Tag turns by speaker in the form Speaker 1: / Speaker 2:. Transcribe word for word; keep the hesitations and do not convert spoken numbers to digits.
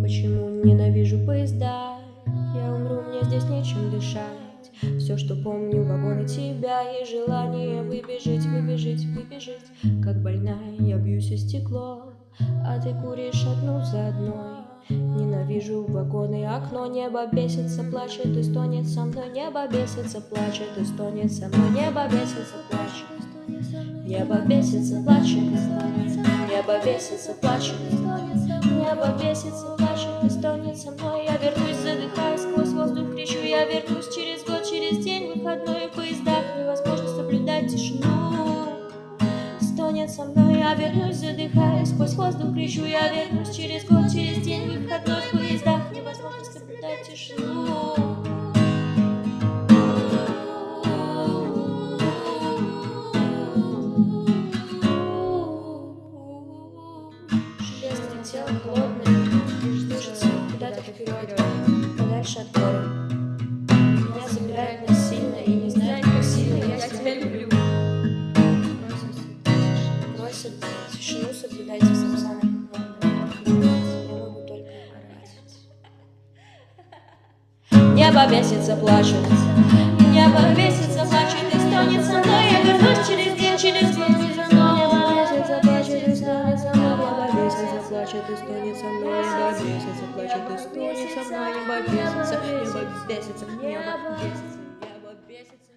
Speaker 1: Почему ненавижу поезда? Я умру, мне здесь нечем дышать. Все, что помню, вагоны тебя и желание выбежать, выбежать, выбежать. Как больная, я бьюсь о стекло, а ты куришь одну за одной. Ненавижу вагоны, окно, небо бесится, плачет и стонет со мной. Небо бесится, плачет и стонет со мной. Небо бесится, плачет. Небо бесится, плачет и стонет. Небо бесится, плачет и стонет. Небо бесится, плачет и стонет со мной. Я вернусь, задыхаясь, сквозь воздух кричу. Я вернусь через год, через день, выходной в поездах. Невозможно соблюдать тишину. Стонет со мной, я вернусь, задыхаясь, сквозь воздух кричу. Я вернусь через год, через день, выходной в поездах. Невозможно соблюдать тишину. Тело холодное, движется куда-то вперед, подальше от горя. Меня забирает насильно и не знает, как сильно я тебя люблю. Просят тишину соблюдать в самсанах. Я могу только орать. Небо бесится, плачет. Небо бесится, плачет и стонет со мной. Я вернусь через день, через год. Небо бесится, плачет и стонет со мной. Плачет и стонет со мной, небо бесится, плачет и стонет со мной, небо бесится, небо бесится, небо бесится, небо бесится.